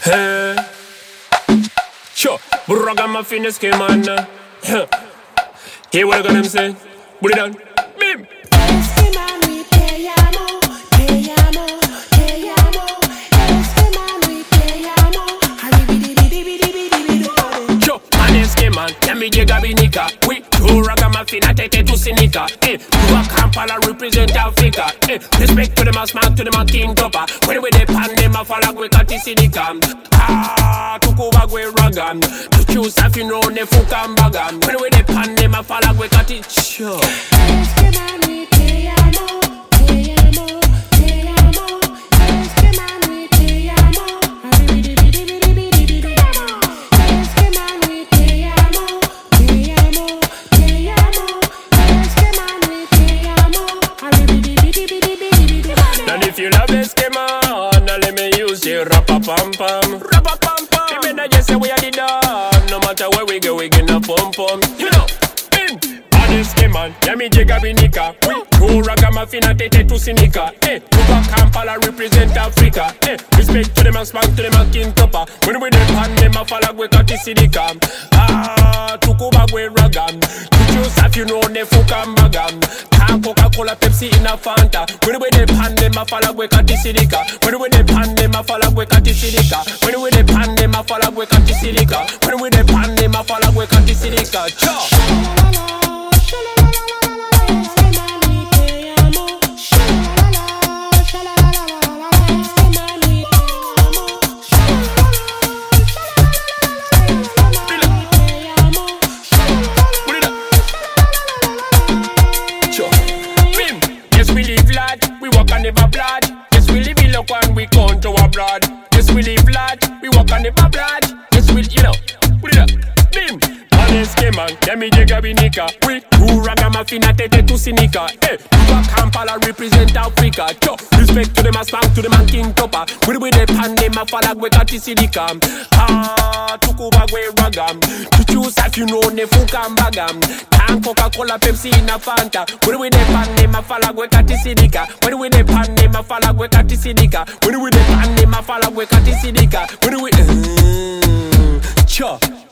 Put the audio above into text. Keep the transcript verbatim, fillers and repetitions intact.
Hey, sure, Ragamuffin is came on. Huh. Hear what I got them say? Put it down. Bim. Sure, man is came on. Yami Jega Binika. We do Ragamuffin at Tete to Sinika. Eh, you a Kampala represent Africa. Eh, respect to them as man to them a king topper. When we dey pan them a fall we cut the Sinika. Ah, tukuba gwe ragam. To choose if you know ne fukam bagam. When we dey pan them a fall we cut it. Sure. If you love Eskimo, now let me use you. Rap-a-pam-pam, rap-a-pam-pam. You better just say we are the dog. No matter where we go, we gonna pum-pum. You know, in Eskimo, Yami Jega Binika. We go Ragamuffin at Tete to Sinika. Eh, Tuba Kampala represent Africa. Eh, respect to them and spank to them and king topper. When we dey pan them a fall we cut the Sinika. Ah, tukuba gwe ragam. Choose if you know ne fukam bagam. Coca-Cola, Pepsi in a Fanta. When we dey pan them a fall we cut the Sinika. When we dey pan them a fall we cut the Sinika. When we dey pan them a fall we cut the Sinika. When we dey pan them a fall we cut the Sinika. Cha. We live lad, we walk on the blood. Yes, we live in look when we come to abroad. Yes, we live lad, we walk on the blood. Yes, we, you know, put it up, bim. Honest came on, Yami Jega Binika. We do Ragamuffin at Tete to Sinika. Eh, Tuba Kampala represent Africa. Cho, respect to them as spank to them and king topper. We we dey pan them a fall we cut the Sinika. Ah, tukuba gwe ragam. To choose if you know ne fukam bagam. Coca-Cola, Pepsi in a Fanta. When we dey pan them a fall we cut the Sinika. When we dey pan them a fall we cut the Sinika. When we dey pan them a fall we cut the Sinika. When we, mm, cha.